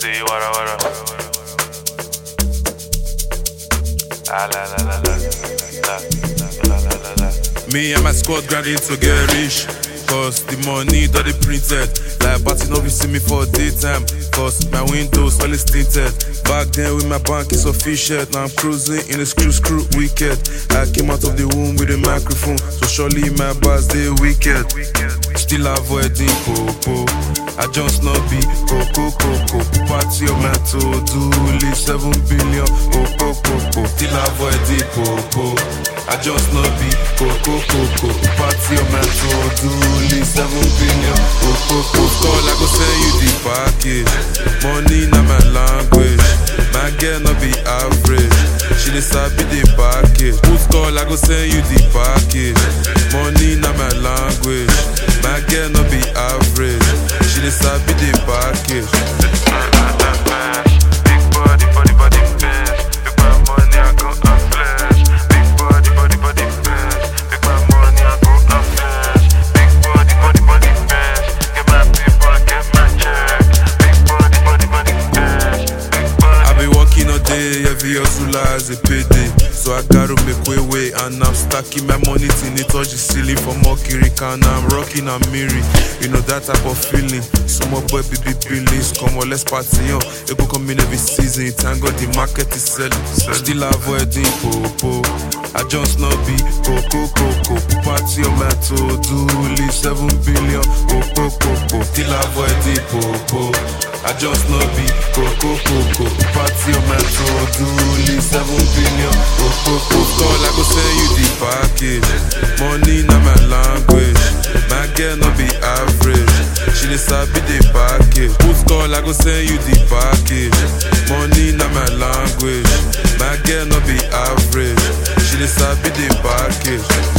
say wara wara. Ah la la la la la la la la. Me and my squad grinding to get rich. Cause the money that they printed. Like party no be see me for daytime. Cause my windows always tinted. Back then with my bank is official. Now I'm cruising in a screw wicked. I came out of the womb with a microphone. So surely my bars they wicked. Still avoiding popo. I just not be coco. Party on my to-do list 7 billion. Popo. Still avoiding popo. I just not be coco. Party on my to-do list 7 billion. Call I go send you the package. Money na my language. My girl no be average. She dey sabi the package. Who's call I go send you the package. Money na my language. My girl no be average. She dey sabi the package. Big body best. Make my money I go and flash. Big body best. Make my money I go and flash. Big body best. Get my paper, get my check. Big body best. Big body. I been working all day, every hustle as a payday. So I gotta make way, and I'm stacking my money till it touch the ceiling. For more Kirikan, I'm rocking and Miri. You know that type of feeling. Small boy, big billings. Come on, let's party on. It go come in every season. Thank God the market is selling. Still avoiding popo. I just not be coco. Party on my to-do list 7 billion. Popo. Still avoiding popo. I just not be coco. Party on my to-do list 7 billion. Call I go send you the package. Money na my language. My girl no be average. She dey sabi the package. Who's call I go send you the package. Money na my language. My girl no be average. She dey sabi the package.